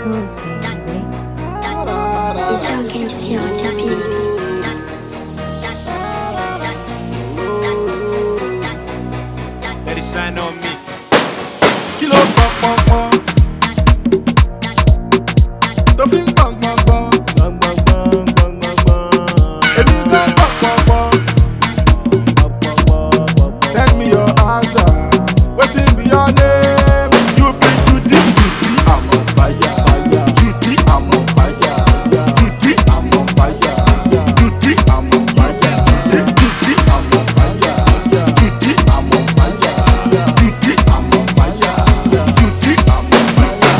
Coast, baby. It's Young MC on the beat. Let it shine on me. Kilo pom pom pom. Tó fi ń gbọ̀n gbọ̀n gbọ̀n. Èmi gan pom pom pom. Send me your answer. Wetin be your name? You be Judy. Judy, I'm on fire. Judy, I'm on fire. Judy, I'm on fire. Judy, I'm on fire. Judy, I'm on fire. Judy, I'm on fire. Judy, I'm on fire. Judy, I'm on fire.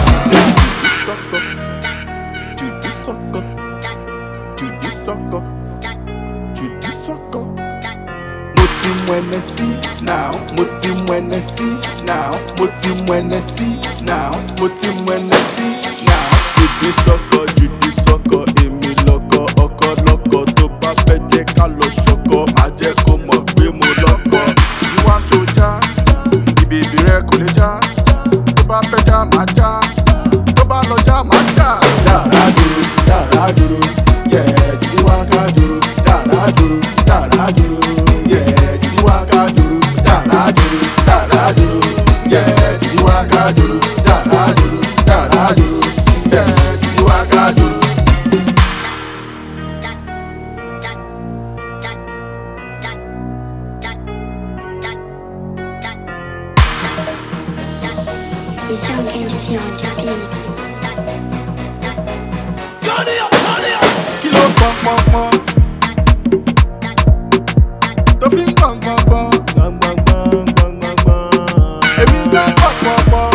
Judy sucker. Judy sucker. Judy sucker. Mo ti mu Hennessy now. Mo ti mu Hennessy now. Mo ti mu Hennessy now. Mo ti mu Hennessy now. Judy sucker. Judy sucker. Èmi lọ́kọ ọkọ lọ́kọ tó bá fẹ́ jẹ́ ká lọ ṣọkọ. Má jẹ́ kó mọ̀ pé mo lọ́kọ. Ìwà sójà, ìbèbí rẹ kò lè já. Tó bá fẹ́ já máa já. Tó bá lọ já máa já. Dára dúró, yeah, Judy wá ká dúró. Dára dúró, yeah, Judy wá ká dúró. Dára dúró, yeah, Judy wá ká dúró. Dára dúró, yeah, Judy wá ká dúró. It's Young MC on the beat. Kilo pom pom pom. Tó fi ń gbọ̀n gbọ̀n gbọ̀n. Èmi gan pom pom pom.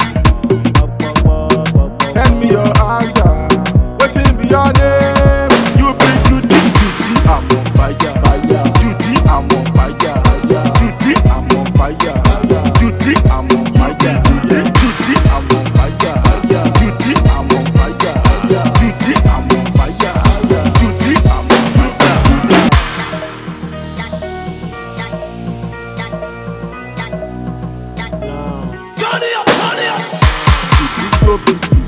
Send me your answer. Wetin be your name? You be Judy. Judy, I'm on fire. Judy, I'm on fire. Judy, I'm on fire. Judy, I'm on fire. Judy, I'm on fire. Judy, I'm on fire. Judy, I'm on fire. Judy, I'm on fire. Judy, tóbi.